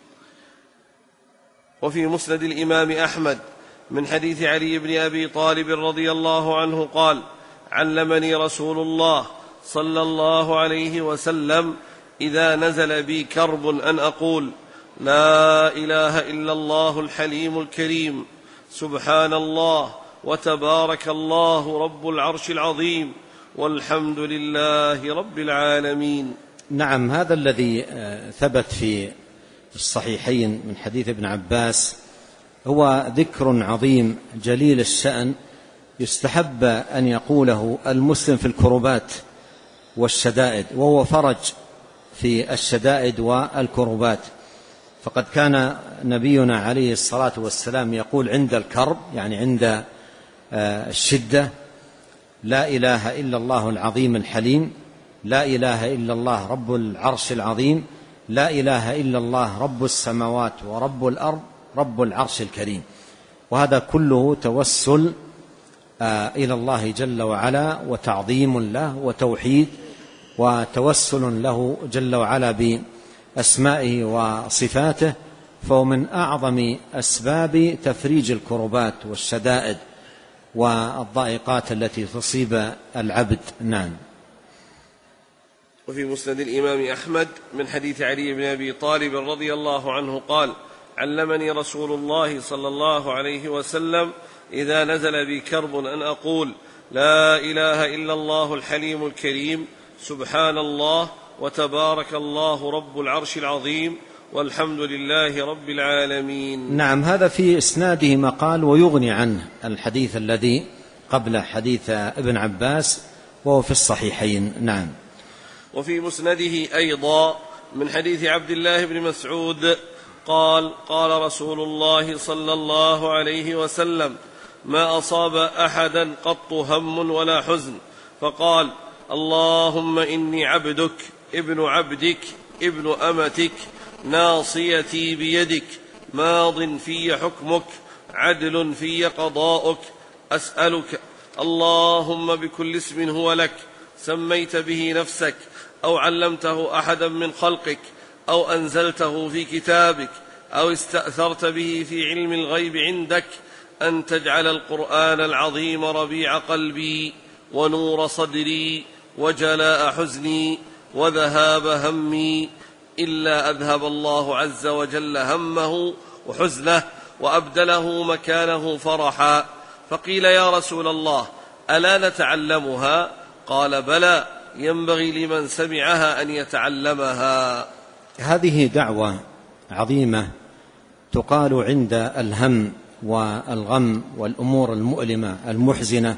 وفي مسند الإمام أحمد من حديث علي بن أبي طالب رضي الله عنه قال: علمني رسول الله صلى الله عليه وسلم إذا نزل بي كرب أن أقول: لا إله إلا الله الحليم الكريم، سبحان الله وتبارك الله رب العرش العظيم، والحمد لله رب العالمين. نعم. هذا الذي ثبت في الصحيحين من حديث ابن عباس هو ذكر عظيم جليل الشأن، يستحب أن يقوله المسلم في الكربات والشدائد، وهو فرج في الشدائد والكربات. فقد كان نبينا عليه الصلاة والسلام يقول عند الكرب، يعني عند الشدة: لا إله إلا الله العظيم الحليم، لا إله إلا الله رب العرش العظيم، لا إله إلا الله رب السماوات ورب الأرض رب العرش الكريم. وهذا كله توسل إلى الله جل وعلا وتعظيم له وتوحيد وتوسل له جل وعلا بأسمائه وصفاته، فهو من أعظم أسباب تفريج الكربات والشدائد والضائقات التي تصيب العبد. نعم. وفي مسند الإمام أحمد من حديث علي بن أبي طالب رضي الله عنه قال: علمني رسول الله صلى الله عليه وسلم إذا نزل بي كرب أن أقول: لا إله إلا الله الحليم الكريم، سبحان الله وتبارك الله رب العرش العظيم، والحمد لله رب العالمين. نعم. هذا في إسناده مقال ويغني عنه الحديث الذي قبل حديث ابن عباس، وهو في الصحيحين. نعم. وفي مسنده أيضا من حديث عبد الله بن مسعود قال: قال رسول الله صلى الله عليه وسلم: ما أصاب أحدا قط هم ولا حزن فقال: اللهم إني عبدك ابن عبدك ابن أمتك ناصيتي بيدك ماض في حكمك عدل في قضاؤك، أسألك اللهم بكل اسم هو لك سميت به نفسك أو علمته أحدا من خلقك أو أنزلته في كتابك أو استأثرت به في علم الغيب عندك أن تجعل القرآن العظيم ربيع قلبي ونور صدري وجلاء حزني وذهاب همي، إلا أذهب الله عز وجل همه وحزنه وأبدله مكانه فرحا. فقيل: يا رسول الله ألا نتعلمها؟ قال: بلى، ينبغي لمن سمعها أن يتعلمها. هذه دعوة عظيمة تقال عند الهم والغم والأمور المؤلمة المحزنة.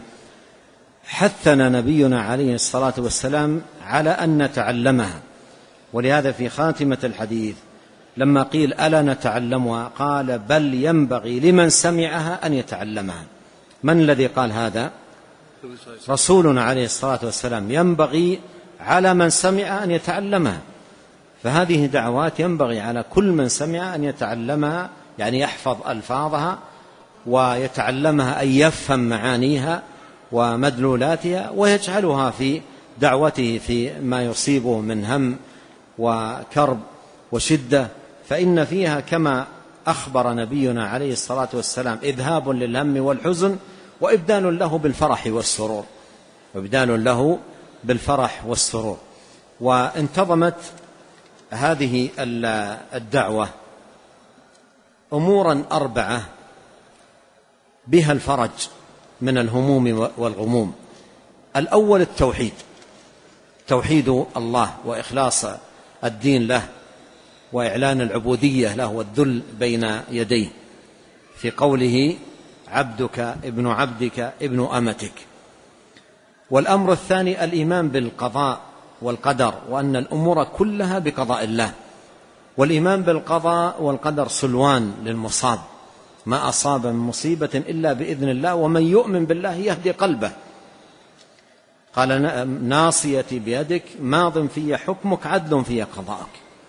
حثنا نبينا عليه الصلاة والسلام على أن نتعلمها، ولهذا في خاتمة الحديث لما قيل: ألا نتعلمها؟ قال: بل ينبغي لمن سمعها أن يتعلمها. من الذي قال هذا؟ رسولنا عليه الصلاة والسلام. ينبغي على من سمع أن يتعلمها، فهذه دعوات ينبغي على كل من سمع أن يتعلمها، يعني يحفظ ألفاظها ويتعلمها، أن يفهم معانيها ومدلولاتها ويجعلها في دعوته في ما يصيبه من هم وكرب وشدة، فإن فيها كما أخبر نبينا عليه الصلاة والسلام إذهاب للهم والحزن وإبدال له بالفرح والسرور وإبدال له بالفرح والسرور. وانتظمت هذه الدعوة أمورا أربعة بها الفرج من الهموم والغموم. الأول التوحيد، توحيد الله وإخلاص الدين له وإعلان العبودية له والذل بين يديه، في قوله: عبدك ابن عبدك ابن أمتك. والأمر الثاني الإيمان بالقضاء والقدر، وأن الأمور كلها بقضاء الله، والإيمان بالقضاء والقدر سلوان للمصاب، ما أصاب من مصيبة إلا بإذن الله، ومن يؤمن بالله يهدي قلبه. قال: ناصيتي بيدك ماض في حكمك عدل في قضاءك.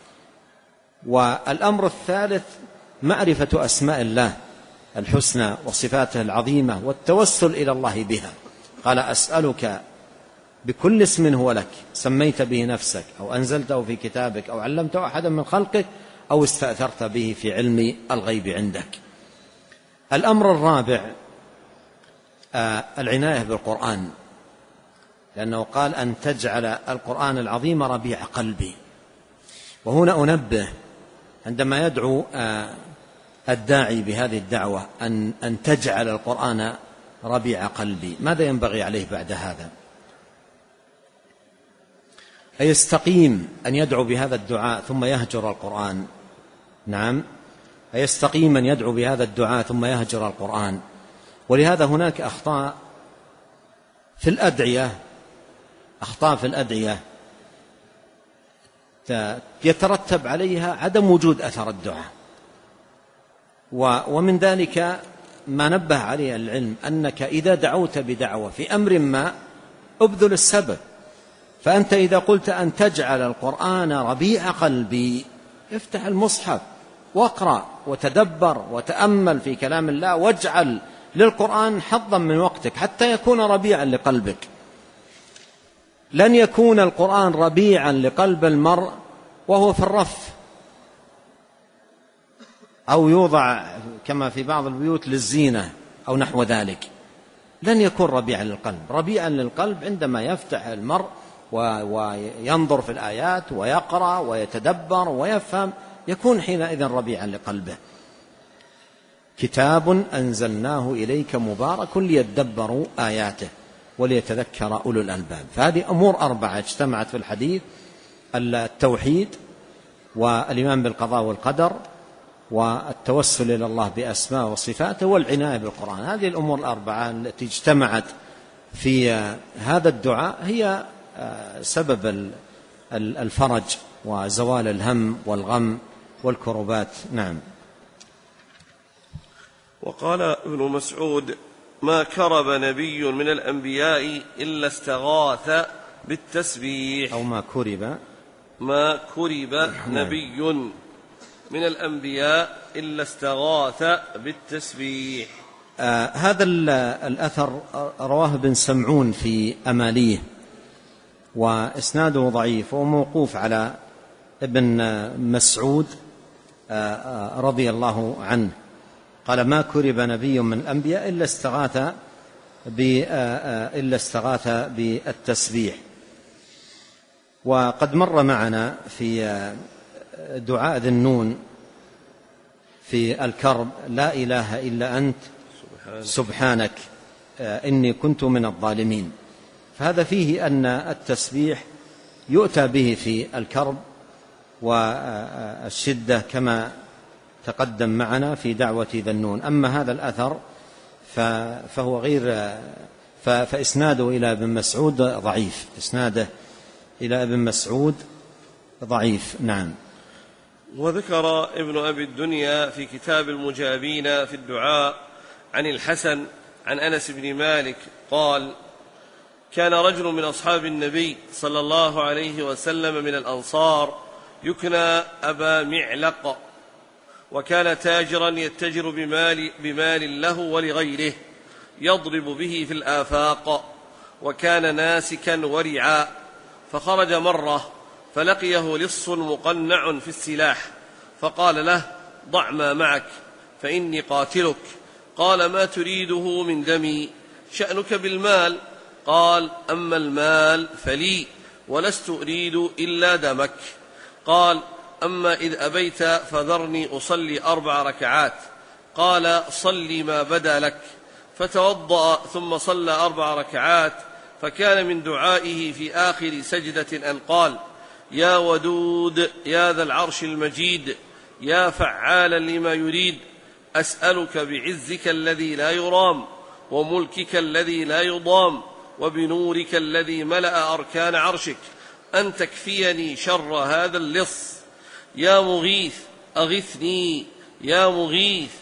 والأمر الثالث معرفة أسماء الله الحسنى وصفاته العظيمة والتوسل إلى الله بها. قال: أسألك بكل اسم هو لك سميت به نفسك أو أنزلته في كتابك أو علمته أحدا من خلقك أو استأثرت به في علم الغيب عندك. الأمر الرابع آه العناية بالقرآن، لأنه قال: أن تجعل القرآن العظيم ربيع قلبي. وهنا أنبه عندما يدعو آه الداعي بهذه الدعوة أن, أن تجعل القرآن ربيع قلبي، ماذا ينبغي عليه بعد هذا؟ أيستقيم أن يدعو بهذا الدعاء ثم يهجر القرآن؟ نعم، أيستقيم أن يدعو بهذا الدعاء ثم يهجر القرآن. ولهذا هناك أخطاء في الأدعية أخطاء في الأدعية يترتب عليها عدم وجود أثر الدعاء. ومن ذلك ما نبه عليه العلم أنك إذا دعوت بدعوة في أمر ما أبذل السبب. فأنت إذا قلت أن تجعل القرآن ربيع قلبي افتح المصحف واقرأ وتدبر وتأمل في كلام الله، واجعل للقرآن حظا من وقتك حتى يكون ربيعا لقلبك. لن يكون القرآن ربيعا لقلب المرء وهو في الرف أو يوضع كما في بعض البيوت للزينة أو نحو ذلك. لن يكون ربيعا للقلب. ربيعا للقلب عندما يفتح المرء وينظر في الآيات ويقرأ ويتدبر ويفهم، يكون حينئذ ربيعا لقلبه. كتاب أنزلناه إليك مبارك ليدبروا آياته وليتذكر أولو الألباب. فهذه أمور أربعة اجتمعت في الحديث: التوحيد، والإيمان بالقضاء والقدر، والتوسل إلى الله بأسماء وصفاته، والعناية بالقرآن. هذه الأمور الأربعة التي اجتمعت في هذا الدعاء هي سبب الفرج وزوال الهم والغم والكربات. نعم. وقال ابن مسعود: ما كرب نبي من الأنبياء إلا استغاث بالتسبيح. أو ما كرب ما كرب نبي من الأنبياء إلا استغاث بالتسبيح. آه هذا الأثر رواه ابن سمعون في أماليه، وإسناده ضعيف وموقوف على ابن مسعود آه آه رضي الله عنه. قال: ما كرب نبي من الأنبياء إلا استغاث إلا استغاث بالتسبيح. وقد مر معنا في دعاء ذي النون في الكرب: لا إله إلا أنت سبحانك إني كنت من الظالمين. فهذا فيه أن التسبيح يؤتى به في الكرب والشدة كما تقدم معنا في دعوة ذي النون. أما هذا الأثر فهو غير فإسناده إلى ابن مسعود ضعيف. إسناده إلى ابن مسعود ضعيف. نعم. وذكر ابن أبي الدنيا في كتاب المجابين في الدعاء عن الحسن عن أنس بن مالك قال: كان رجل من أصحاب النبي صلى الله عليه وسلم من الأنصار يكنى أبا معلق، وكان تاجرا يتجر بمال, بمال له ولغيره يضرب به في الآفاق، وكان ناسكا ورعا. فخرج مرة فلقيه لص مقنع في السلاح، فقال له: ضع ما معك فإني قاتلك. قال: ما تريده من دمي؟ شأنك بالمال. قال: أما المال فلي ولست أريد إلا دمك. قال: أما إذ أبيت فذرني أصلي أربع ركعات. قال: صلي ما بدا لك. فتوضأ ثم صلى أربع ركعات، فكان من دعائه في آخر سجدة أن قال: يا ودود يا ذا العرش المجيد يا فعالا لما يريد، أسألك بعزك الذي لا يرام وملكك الذي لا يضام وبنورك الذي ملأ أركان عرشك أن تكفيني شر هذا اللص. يا مغيث أغثني يا مغيث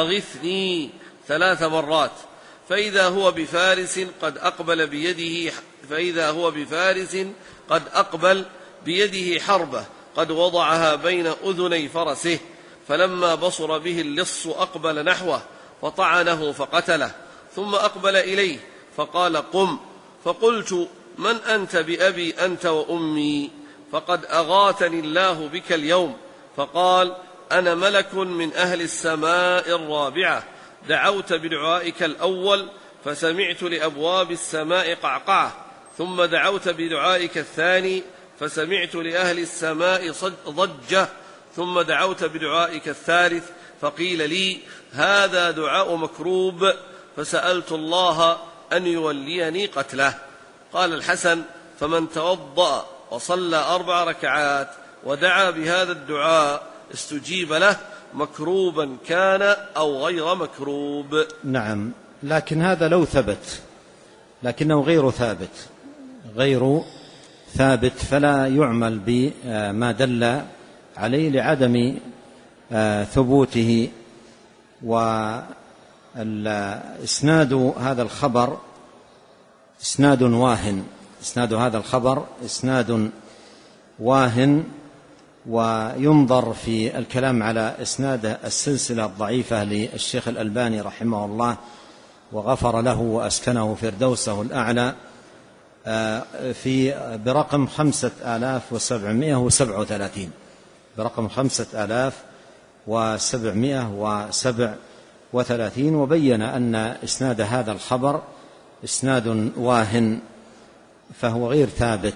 أغثني ثلاث مرات. فإذا هو بفارس قد أقبل بيده فإذا هو بفارس قد أقبل بيده حربة قد وضعها بين أذني فرسه، فلما بصر به اللص أقبل نحوه فطعنه فقتله، ثم أقبل إليه فقال: قم. فقلت: من أنت بأبي أنت وأمي؟ فقد أغاثني الله بك اليوم. فقال: أنا ملك من أهل السماء الرابعة، دعوت بدعائك الأول فسمعت لأبواب السماء قعقعة، ثم دعوت بدعائك الثاني فسمعت لأهل السماء ضجة، ثم دعوت بدعائك الثالث فقيل لي: هذا دعاء مكروب، فسألت الله أن يوليني قتله. قال الحسن: فمن توضأ وصلى أربع ركعات ودعا بهذا الدعاء استجيب له، مكروبا كان أو غير مكروب. نعم، لكن هذا لو ثبت، لكنه غير ثابت غير ثابت فلا يعمل بما دل عليه لعدم ثبوته. وإسناد هذا الخبر إسناد واهن إسناد هذا الخبر إسناد واهن وينظر في الكلام على إسناد السلسلة الضعيفة للشيخ الألباني رحمه الله وغفر له وأسكنه فردوسه الأعلى في برقم خمسة آلاف وسبعمائة وسبعة وثلاثين برقم خمسة آلاف وسبعمائة وسبعة وثلاثين، وبين أن إسناد هذا الخبر إسناد واهن فهو غير ثابت.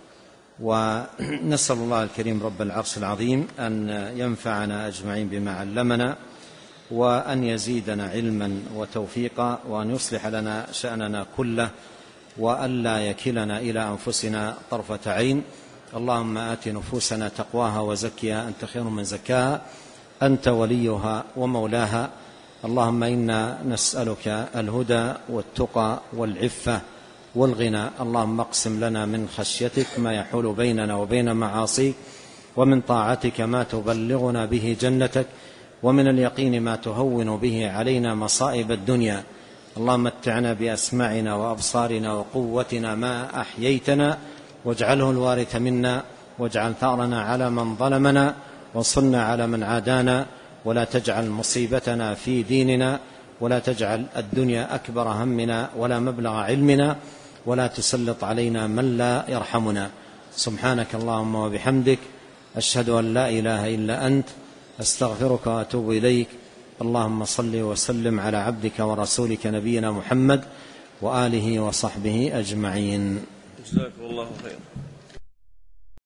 ونسأل الله الكريم رب العرش العظيم أن ينفعنا أجمعين بما علمنا، وأن يزيدنا علما وتوفيقا، وأن يصلح لنا شأننا كله، وأن لا يكلنا إلى أنفسنا طرفة عين. اللهم آت نفوسنا تقواها وزكها أنت خير من زكاها أنت وليها ومولاها. اللهم إنا نسألك الهدى والتقى والعفة والغنى. اللهم اقسم لنا من خشيتك ما يحول بيننا وبين معاصيك، ومن طاعتك ما تبلغنا به جنتك، ومن اليقين ما تهون به علينا مصائب الدنيا. اللهم متعنا بأسماعنا وأبصارنا وقوتنا ما أحييتنا، واجعله الوارث منا، واجعل ثأرنا على من ظلمنا، وانصرنا على من عادانا، ولا تجعل مصيبتنا في ديننا، ولا تجعل الدنيا أكبر همنا ولا مبلغ علمنا، ولا تسلط علينا من لا يرحمنا. سبحانك اللهم وبحمدك، أشهد أن لا إله إلا أنت، أستغفرك وأتوب إليك. اللهم صل وسلم على عبدك ورسولك نبينا محمد وآله وصحبه أجمعين. جزاكم الله خيرا.